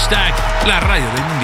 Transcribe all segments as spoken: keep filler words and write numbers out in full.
Hashtag la radio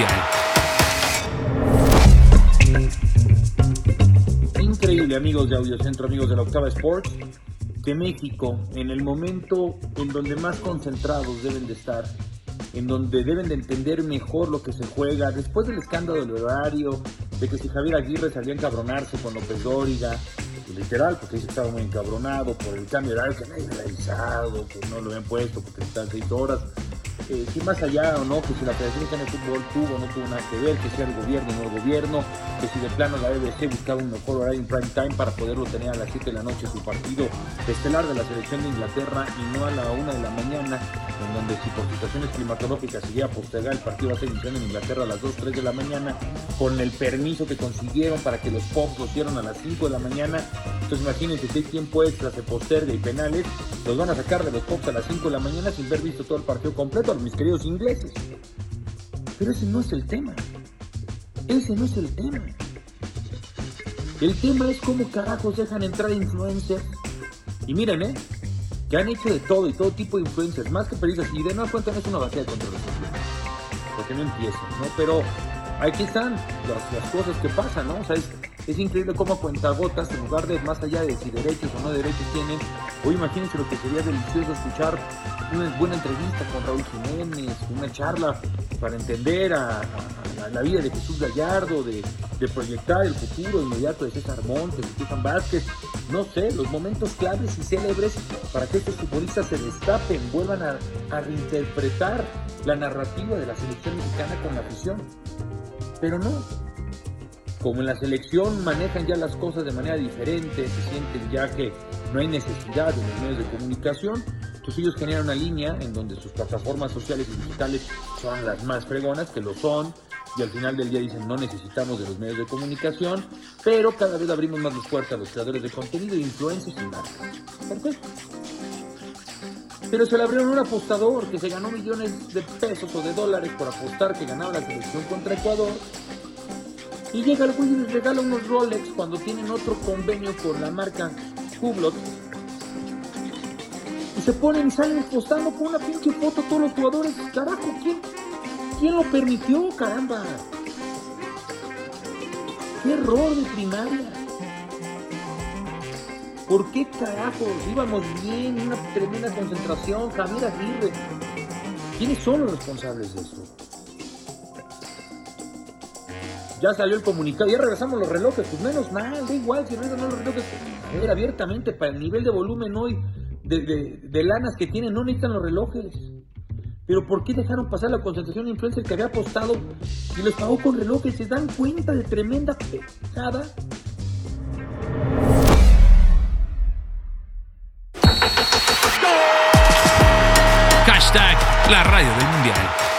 del mundial. Increíble, amigos de Audiocentro, amigos de la Octava Sports, que México, en el momento en donde más concentrados deben de estar, en donde deben de entender mejor lo que se juega, después del escándalo del horario, de que si Javier Aguirre salía a encabronarse con López Dóriga, literal, porque dice que estaba muy encabronado por el cambio de horario, que nadie le ha avisado, que no lo habían puesto porque están seis horas. Eh, si más allá o no, que si la Federación Mexicana de Fútbol tuvo o no tuvo nada que ver, que sea el gobierno o no el gobierno, que si de plano la B B C buscaba un mejor horario en prime time para poderlo tener a las siete de la noche su partido estelar de la selección de Inglaterra y no a la una de la mañana, en donde si por situaciones climatológicas se iba a postergar el partido va a ser iniciando en Inglaterra a las dos, tres de la mañana, con el permiso que consiguieron para que los Pops lo hicieron a las cinco de la mañana. Entonces imagínense, si hay tiempo extra, se posterga y penales, los van a sacar de los Pops a las cinco de la mañana sin haber visto todo el partido completo, mis queridos ingleses. Pero ese no es el tema. Ese no es el tema. El tema es cómo carajos dejan entrar influencers. Y miren, eh, que han hecho de todo y todo tipo de influencers, más que periodistas. Y de nuevo cuenta no es una batalla contra los influencers, porque no empiezan, ¿no? Pero aquí están las, las cosas que pasan, ¿no? O sea, es, es increíble cómo a cuentagotas, en lugar de más allá de si derechos o no derechos tienen, hoy imagínense lo que sería delicioso escuchar una buena entrevista con Raúl Jiménez, una charla para entender a, a, a la vida de Jesús Gallardo, de, de proyectar el futuro inmediato de César Montes, de Stefan Vázquez, no sé, los momentos claves y célebres para que estos futbolistas se destapen, vuelvan a, a reinterpretar la narrativa de la selección mexicana con la afición. Pero no, como en la selección manejan ya las cosas de manera diferente, se sienten ya que no hay necesidad de los medios de comunicación, pues ellos generan una línea en donde sus plataformas sociales y digitales son las más fregonas, que lo son, y al final del día dicen no necesitamos de los medios de comunicación, pero cada vez abrimos más las puertas a los creadores de contenido, influencers y marcas. Perfecto. Pero se le abrieron a un apostador que se ganó millones de pesos o de dólares por apostar que ganaba la selección contra Ecuador. Y llega el güey y les regala unos Rolex cuando tienen otro convenio con la marca Hublot. Y se ponen y salen apostando con una pinche foto todos los jugadores. Carajo, ¿quién, quién lo permitió, caramba? ¡Qué error de primaria! ¿Por qué carajos? Íbamos bien, una tremenda concentración, Javier Aguirre. ¿Quiénes son los responsables de eso? Ya salió el comunicado, ya regresamos los relojes, pues menos mal, da igual si regresan los relojes. A ver, abiertamente, para el nivel de volumen hoy, de, de, de lanas que tienen, no necesitan los relojes. Pero ¿por qué dejaron pasar la concentración de influencer que había apostado y los pagó con relojes? ¿Se dan cuenta de tremenda pecada? Hashtag la radio del mundial.